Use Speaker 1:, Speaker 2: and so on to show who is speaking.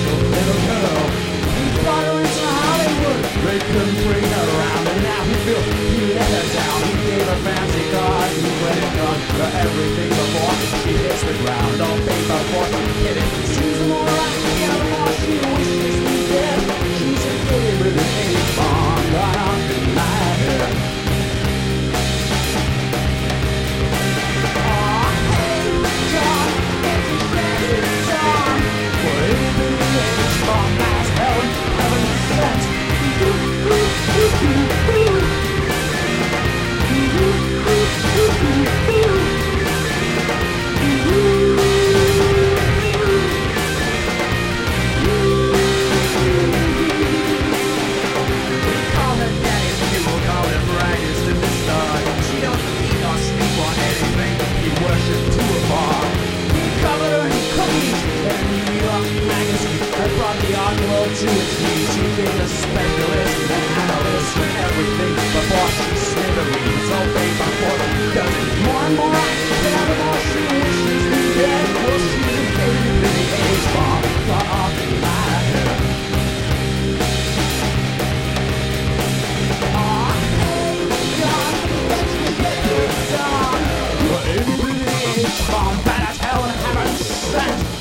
Speaker 1: little girl. He brought her into Hollywood. They couldn't bring her around, and now he let her down. He gave her fancy cars, he went and done for everything before she hits the ground. Don't pay before she hit it. She's more right, the more she wishes we did. She's a favorite age bomb, but I'm denied her. To its knees, she became a specialist, an analyst for everything before she smithereens. Oh, babe, before she does it more and more, the more she wishes we dead. Well, she's a baby pretty age bomb, got off in my head. Aw, hey, John, let's get this done. Well, itty bitty age bomb, bad as hell and haven't sent.